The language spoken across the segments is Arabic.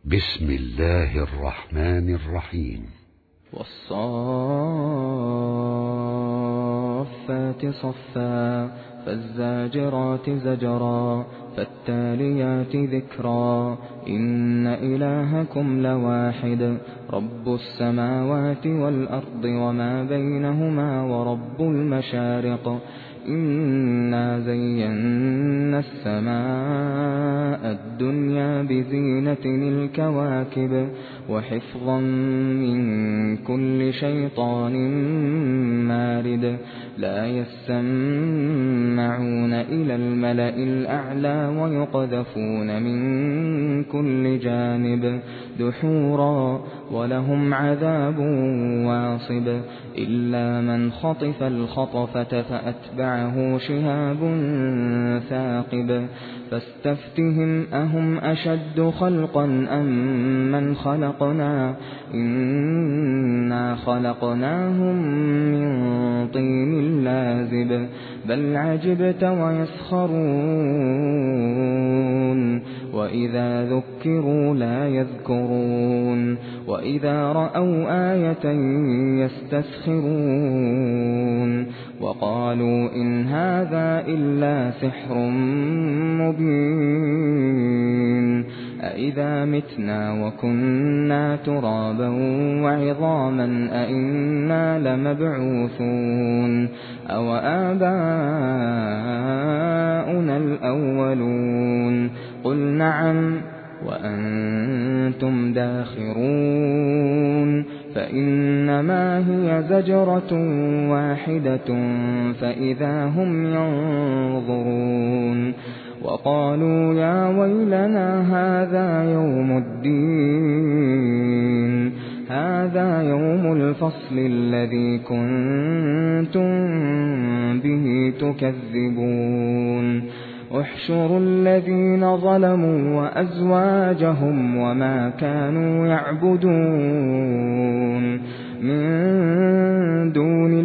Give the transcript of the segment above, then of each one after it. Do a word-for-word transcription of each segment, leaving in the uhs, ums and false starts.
بسم الله الرحمن الرحيم. والصافات صفا فالزاجرات زجرا فالتاليات ذكرا إن إلهكم لواحد رب السماوات والأرض وما بينهما ورب المشارق إنا زينا السماء الدنيا بزينة الكواكب وحفظا من كل شيطان مارد لا يسمعون إلى الملأ الأعلى ويقذفون من كل جانب دحورا ولهم عذاب واصب إلا من خطف الخطفة فأتبعه شهاب ثاقب فاستفتهم أهم أشد خلقا أم من خلقنا إنا خلقناهم من طين لازب بل عجبت ويسخرون وإذا ذكروا لا يذكرون وإذا رأوا آية يستسخرون وقالوا إن هذا إلا سحر مبين أإذا متنا وكنا ترابا وعظاما أإنا لمبعوثون أو آباؤنا الأولون قل نعم وأنتم داخرون فإنما هي زجرة واحدة فإذا هم ينظرون وقالوا يا ويلنا هذا يوم الدين هذا يوم الفصل الذي كنتم به تكذبون احشروا الذين ظلموا وأزواجهم وما كانوا يعبدون من دون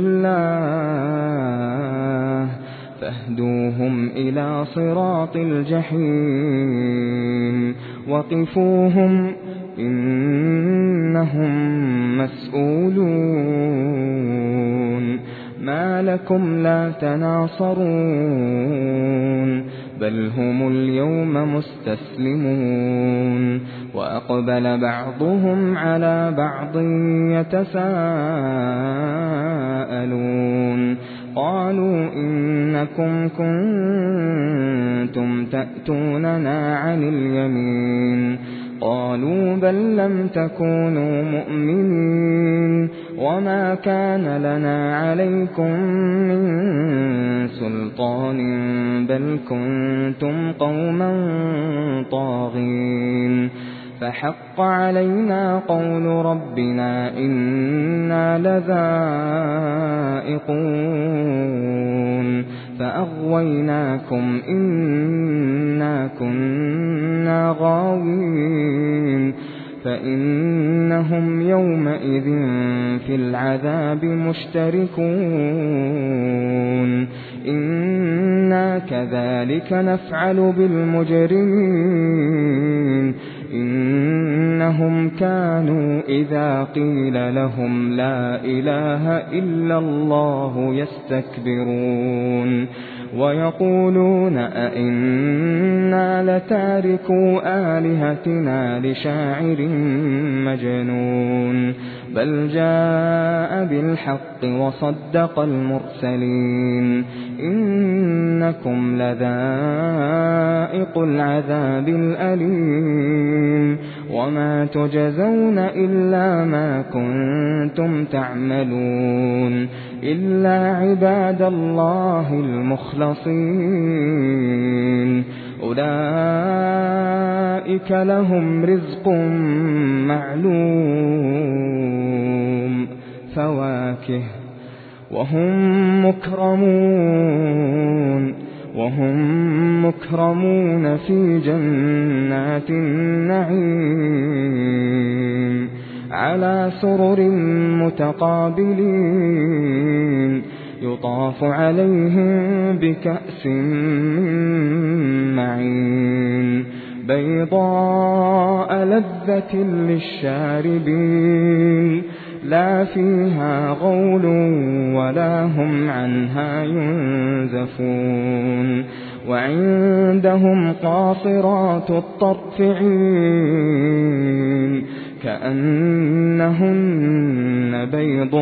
الله فاهدوهم إلى صراط الجحيم وقفوهم إنهم مسؤولون ما لكم لا تناصرون بل هم اليوم مستسلمون وأقبل بعضهم على بعض يتساءلون قالوا إنكم كنتم تأتوننا عن اليمين قالوا بل لم تكونوا مؤمنين وما كان لنا عليكم من سلطان بل كنتم قوما طاغين فحق علينا قول ربنا إنا لذائقون فأغويناكم إنا كنا غاوين فإنهم يومئذ في العذاب مشتركون إنا كذلك نفعل بالمجرمين إنهم كانوا إذا قيل لهم لا إله إلا الله يستكبرون ويقولون أئنا لتاركو آلهتنا لشاعر مجنون بل جاء بالحق وصدق المرسلين إنكم لذائق العذاب الأليم وما تجزون إلا ما كنتم تعملون إلا عباد الله المخلصين أولئك لهم رزق معلوم فواكه وهم مكرمون وهم مكرمون في جنات النعيم على سرر متقابلين يطاف عليهم بكأس من معين بيضاء لذة للشاربين لا فيها غول ولا هم عنها ينزفون وعندهم قاصرات الطرف عين كأنهن بيض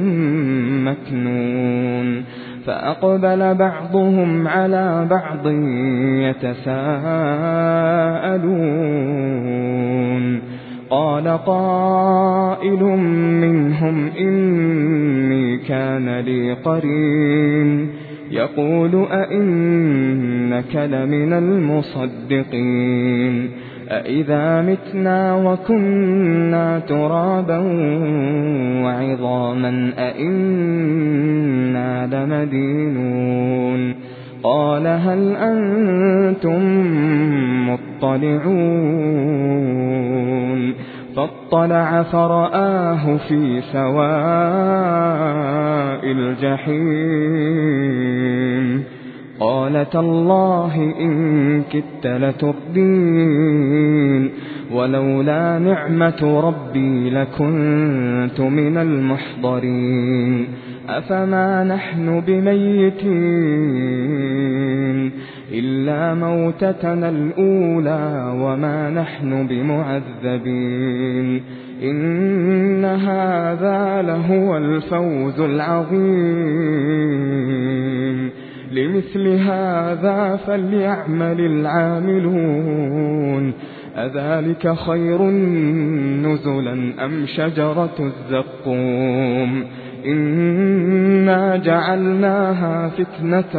مكنون فأقبل بعضهم على بعض يتساءلون قال قائل منهم إني كان لي قرين يقول أئنك لمن المصدقين أئذا متنا وكنا ترابا وعظاما أئنا لمدينون قال هل أنتم مطلعون فاطلع فرآه في سواء الجحيم قال تالله إن كدت لتردين ولولا نعمة ربي لكنت من المحضرين أفما نحن بميتين إلا موتتنا الأولى وما نحن بمعذبين إن هذا لهو الفوز العظيم لمثل هذا فليعمل العاملون أذلك خير نزلا أم شجرة الزقوم إنا جعلناها فتنة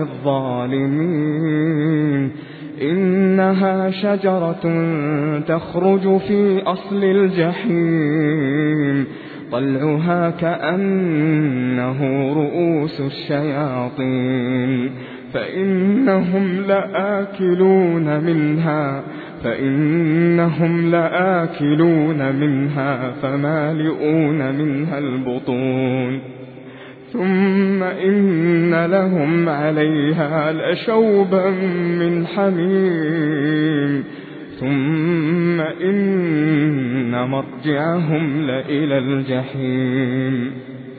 للظالمين إنها شجرة تخرج في أصل الجحيم طلعها كأنه رؤوس الشياطين فإنهم لآكلون منها فإنهم لآكلون منها فمالئون منها البطون ثم إن لهم عليها لشوبا من حميم ثم إن مرجعهم لإلى الجحيم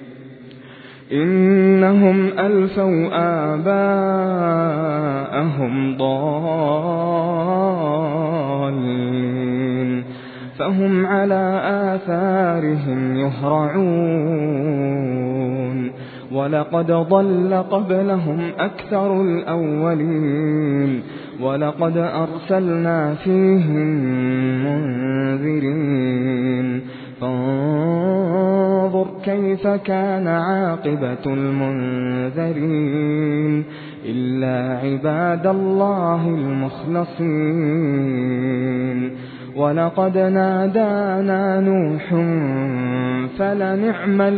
إنهم ألفوا آباءهم ضالين فهم على آثارهم يهرعون ولقد ضل قبلهم أكثر الأولين ولقد أرسلنا فيهم منذرين فانظر كيف كان عاقبة المنذرين إلا عباد الله المخلصين ولقد نادانا نوح فلنعم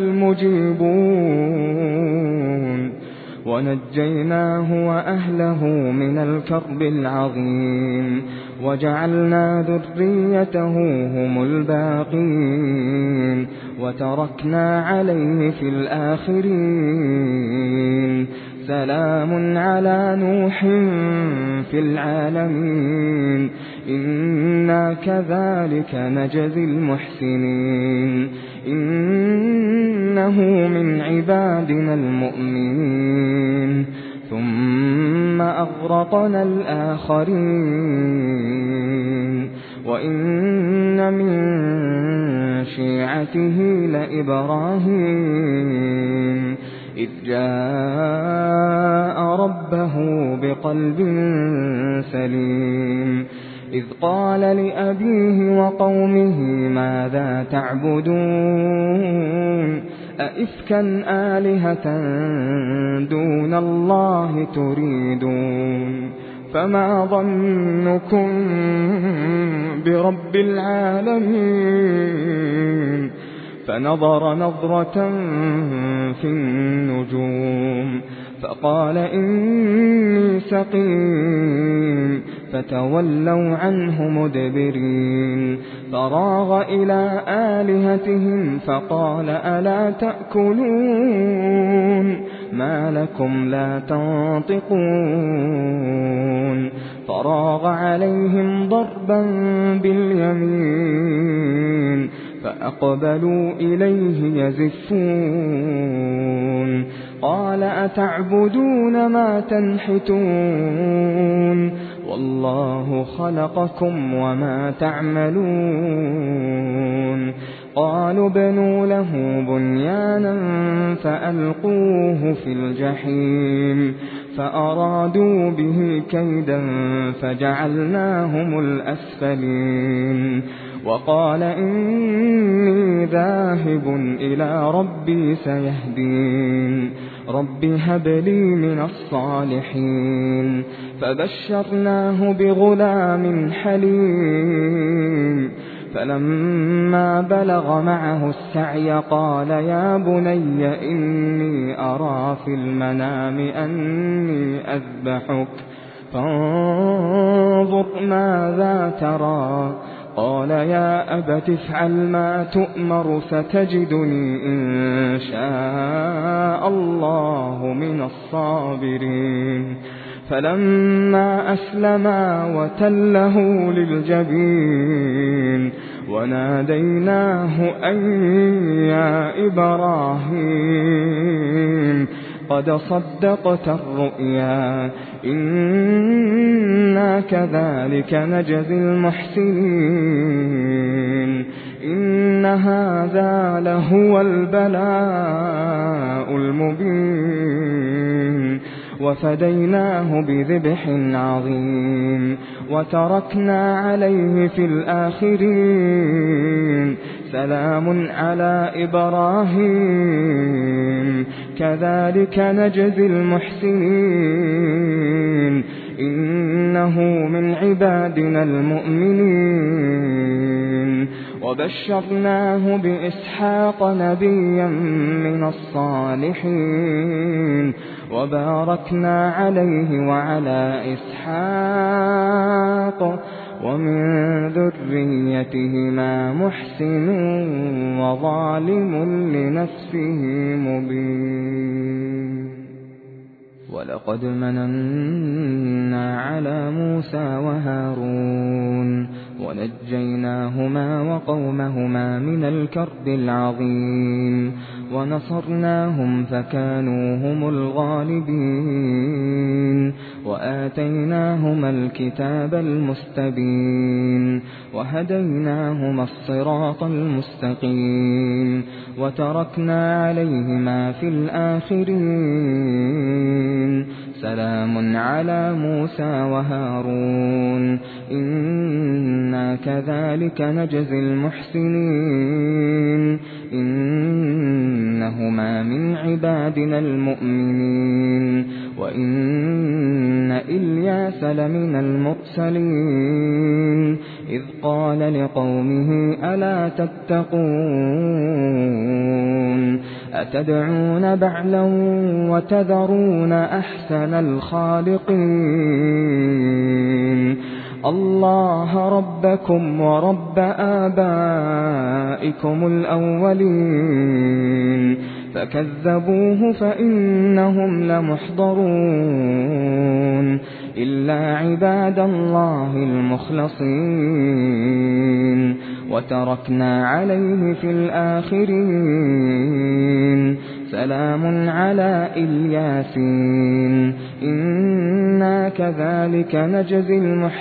المجيبون ونجيناه وأهله من الكرب العظيم وجعلنا ذريته هم الباقين وتركنا عليه في الآخرين سلام على نوح في العالمين إنا كذلك نجزي المحسنين إنه من عبادنا المؤمنين ثم أغرقنا الآخرين وإن من شيعته لإبراهيم إذ جاء ربه بقلب سليم إذ قال لأبيه وقومه ماذا تعبدون أئفكا آلهة دون الله تريدون فما ظنكم برب العالمين فنظر نظرة في النجوم فقال إني سقيم فتولوا عنه مدبرين فراغ إلى آلهتهم فقال ألا تأكلون ما لكم لا تنطقون فراغ عليهم ضربا باليمين فأقبلوا إليه يزفون قال أتعبدون ما تنحتون والله خلقكم وما تعملون قالوا ابنوا له بنيانا فألقوه في الجحيم فأرادوا به كيدا فجعلناهم الأسفلين وقال إني ذاهب إلى ربي سيهدين رب هب لي من الصالحين فبشرناه بغلام حليم فلما بلغ معه السعي قال يا بني إني أرى في المنام أني أذبحك فانظر ماذا ترى قال يا أبت افعل ما تؤمر ستجدني إن شاء الله من الصابرين فلما أسلما وتله للجبين وناديناه أن يا إبراهيم قد صدقت الرؤيا إنا كذلك نجزي المحسنين إن هذا لهو البلاء المبين وفديناه بذبح عظيم وتركنا عليه في الآخرين سلام على إبراهيم كذلك نجزي المحسنين إنه من عبادنا المؤمنين وبشرناه بإسحاق نبيا من الصالحين وباركنا عليه وعلى إسحاق ومن ذريتهما محسن وظالم لنفسه مبين ولقد مننا على موسى وهارون ونجيناهما وقومهما من الكرب العظيم ونصرناهم فكانوا هم الغالبين وآتيناهما الكتاب المستبين وهديناهما الصراط المستقيم وتركنا عليهما في الآخرين سلام على موسى وهارون إنا كذلك نجزي المحسنين إنهما من عبادنا المؤمنين وإن إلياس لمن المرسلين إذ قال لقومه ألا تتقون أتدعون بعلا وتذرون أحسن الخالقين الله ربكم ورب آبائكم الأولين فكذبوه فإنهم لمحضرون إلا عباد الله المخلصين وتركنا عليه في الآخرين سلام على إلياسين إنا كذلك نجزي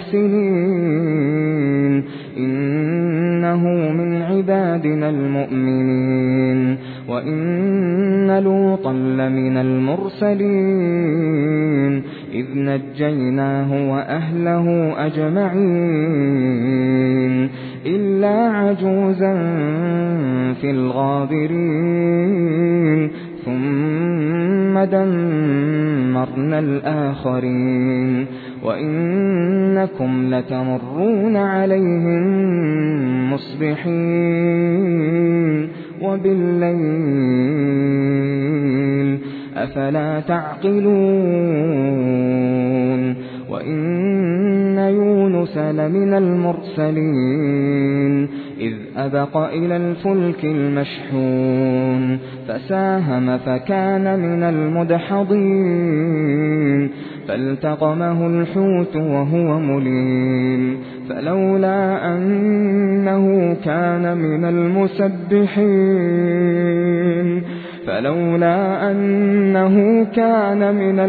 المحسنين إنه من عبادنا المؤمنين وإن لوطا لمن المرسلين إذ نجيناه وأهله أجمعين إلا عجوزا في الغابرين ثم دمرنا الآخرين وإنكم لتمرون عليهم مصبحين وبالليل أفلا تعقلون وإن يونس لمن المرسلين إذ فاستبق إلى الفلك المشحون فساهم فكان من المدحضين فالتقمه الحوت وهو مليم فلولا أنه كان من المسبحين فلولا أنه كان من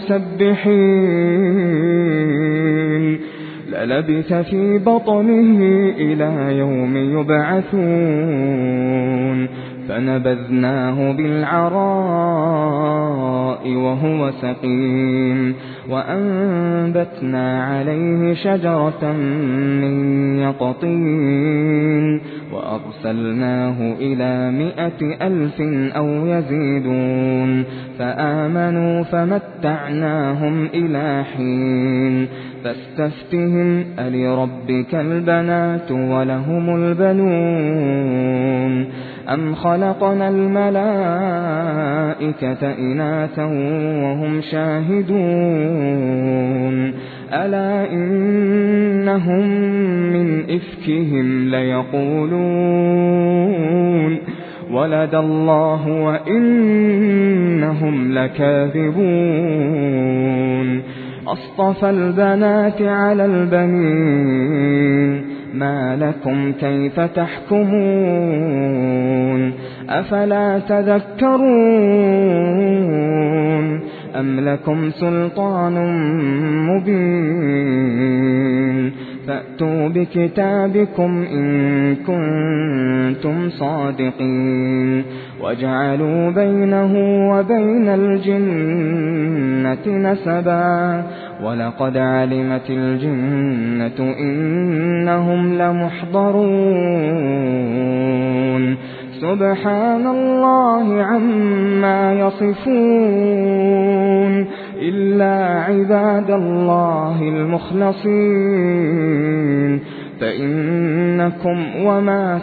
المسبحين للبث في بطنه إلى يوم يبعثون فنبذناه بالعراء وهو سقيم وأنبتنا عليه شجرة من يقطين وأرسلناه إلى مائة ألف أو يزيدون فآمنوا فمتعناهم إلى حين فاستفتهم ألربك البنات ولهم البنون أم خلقنا الملائكة إناثا وهم شاهدون ألا إنهم من إفكهم ليقولون ولد الله وإنهم لكاذبون أصطفى البنات على البنين ما لكم كيف تحكمون أفلا تذكرون أم لكم سلطان مبين فأتوا بكتابكم إن كنتم صادقين وجعلوا بينه وبين الجنة نسبا ولقد علمت الجنة إنهم لمحضرون سبحان الله عما يصفون إلا عباد الله المخلصين فإنكم وما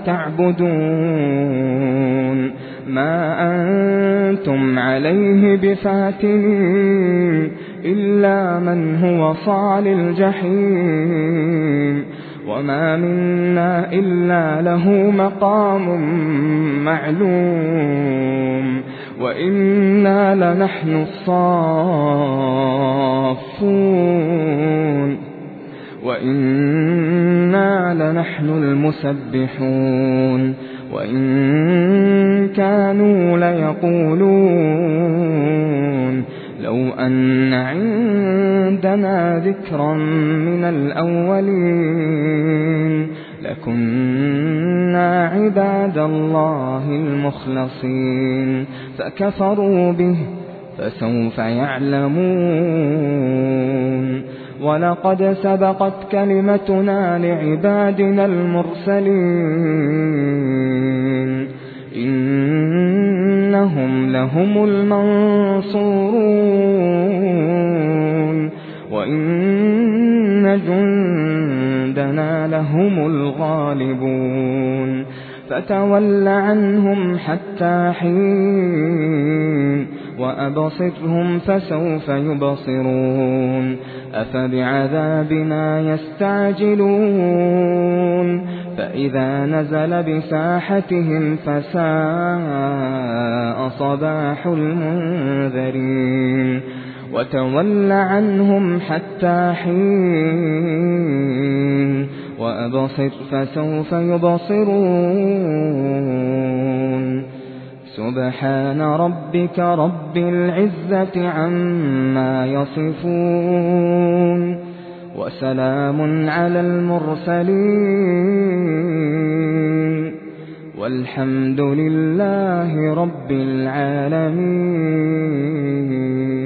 تعبدون ما أنتم عليه بفاتنين إلا من هو صال الجحيم وما منا إلا له مقام معلوم وإنا لنحن الصافون وإنا لنحن المسبحون وإن كانوا ليقولون لو أن عندنا ذكرا من الأولين لكنا عباد الله المخلصين فكفروا به فسوف يعلمون ولقد سبقت كلمتنا لعبادنا المرسلين إنهم لهم المنصورون وإن جندنا لهم الغالبون فتول عنهم حتى حين وأبصرهم فسوف يبصرون أفبعذابنا يستعجلون فإذا نزل بساحتهم فساء صباح المنذرين وتول عنهم حتى حين وأبصر فسوف يبصرون سبحان ربك رب العزة عما يصفون وسلام على المرسلين والحمد لله رب العالمين.